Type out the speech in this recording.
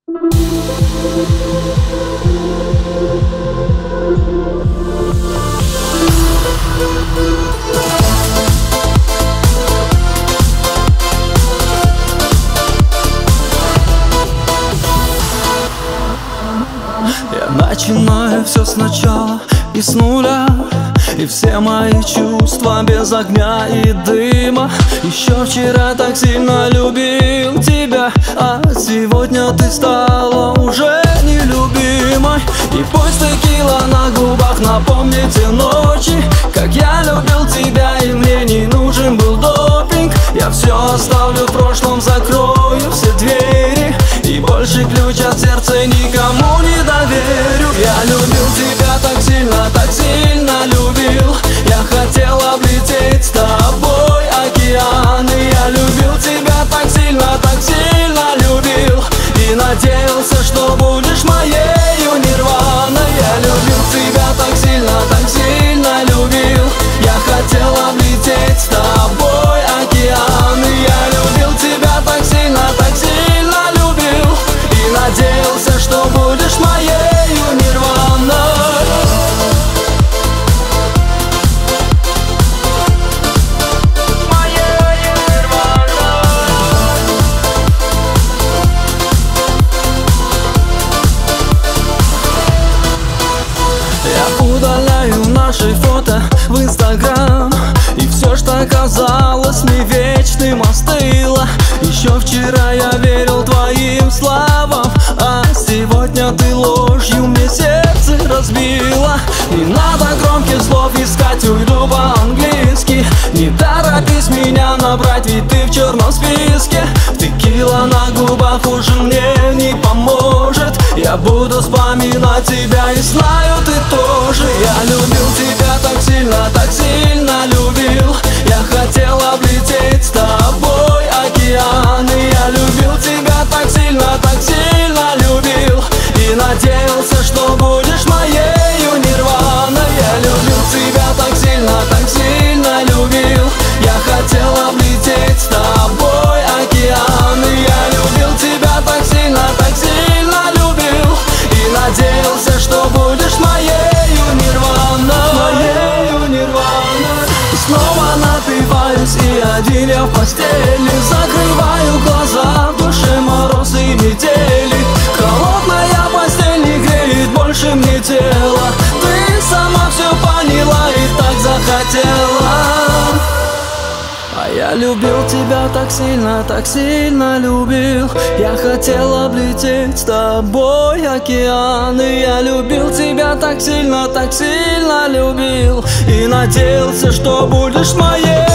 Я начинаю все сначала и с нуля, и все мои чувства без огня и дыма. Еще вчера так сильно любил тебя, а сегодня ты стала уже нелюбимой. И пусть текила на губах напомнит те ночи, как я любил тебя, и мне не нужен был допинг. Я все оставлю в прошлом, закрою все двери, и больше ключ от сердца никому не доверю. Я любил тебя так сильно любил. Я хотел облететь с тобой океаны. Я любил тебя так сильно любил, и надеялся, что будешь моею нирваной. Я любил тебя так сильно любил. Я хотел облететь с тобой океаны. Я любил тебя так сильно любил, и надеялся, что будешь моею нирваной. Удаляю наши фото в Инстаграм, и все, что казалось мне вечным, остыло. Еще вчера я верил твоим словам, а сегодня ты ложью мне сердце разбила. Не надо громких слов искать, уйду по-английски. Не торопись меня набрать, ведь ты в черном списке. Текила на губах уже мне не поможет. Я буду вспоминать тебя, и знаю, ты тоже. Я любил тебя так сильно любил. Я хотел облететь с тобой океаны. Я любил тебя так сильно любил, и надеялся, что будешь моею нирваной. Я любил тебя так сильно любил. Я хотел облететь с тобой океаны. Я любил тебя так сильно любил, и надеялся, что будешь моею нирваной. Моею нирваной. Снова напиваюсь, и один я в постели. Закрываю глаза, в душе мороз и метели. Холодная постель не греет больше мне тело. Ты сама все поняла и так захотела. А я любил тебя так сильно любил. Я хотел облететь с тобой океаны. Я любил тебя так сильно любил, и надеялся, что будешь моей.